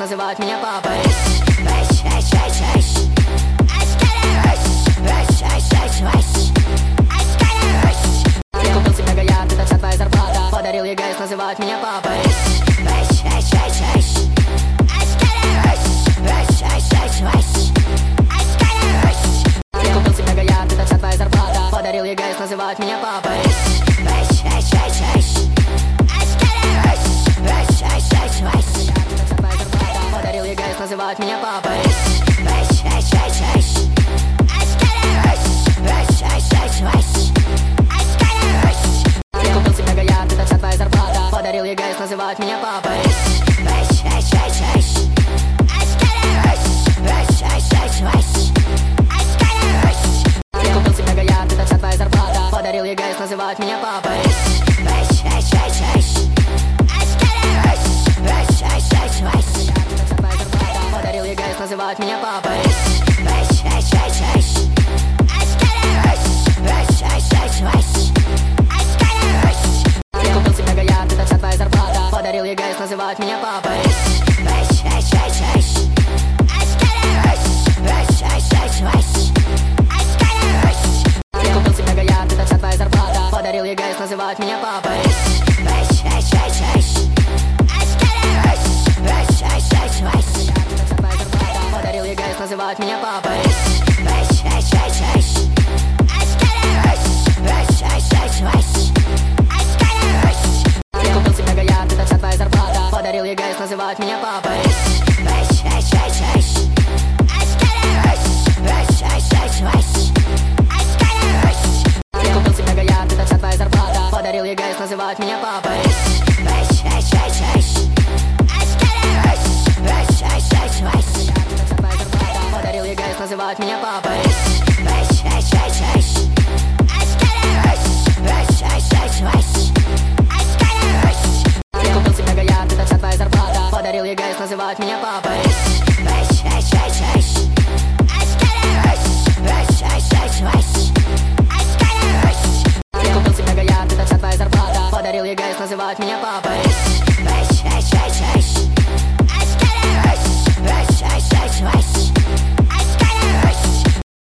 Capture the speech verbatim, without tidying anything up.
называют меня папой. Я купил себе Гоярд, это вся твоя зарплата. Подарил ей гайс, называют меня папой. Я купил себе Гоярд, это вся твоя зарплата. Подарил ей гайс, называют меня папой. Подарил ей гайс, называют меня папой. Я купил себе Гоярд, это вся твоя зарплата. Подарил ей гайс, называют меня папой. Я купил себе Гоярд, это вся твоя зарплата. Подарил ей гайс, называют меня папой. Подарил ей гайс, называют меня папой. Я купил себе Гоярд, это вся твоя зарплата. Подарил ей гайс, называют меня папой. Я купил себе Гоярд, это вся твоя зарплата. Подарил ей гайс, называют меня папой. Подарил ей гайс, называют меня папой. Я купил себе Гоярд, это вся твоя зарплата. Подарил ей гайс, называют меня папой. Я купил себе Гоярд, это вся твоя зарплата. Подарил ей гайс, называют меня папой. Подарил ей гайс, называют меня папой. Я купил себе Гоярд, это вся твоя зарплата. Подарил ей гайс, называют меня папой. Я купил себе Гоярд, это вся твоя зарплата. Подарил ей гайс, называют меня папой.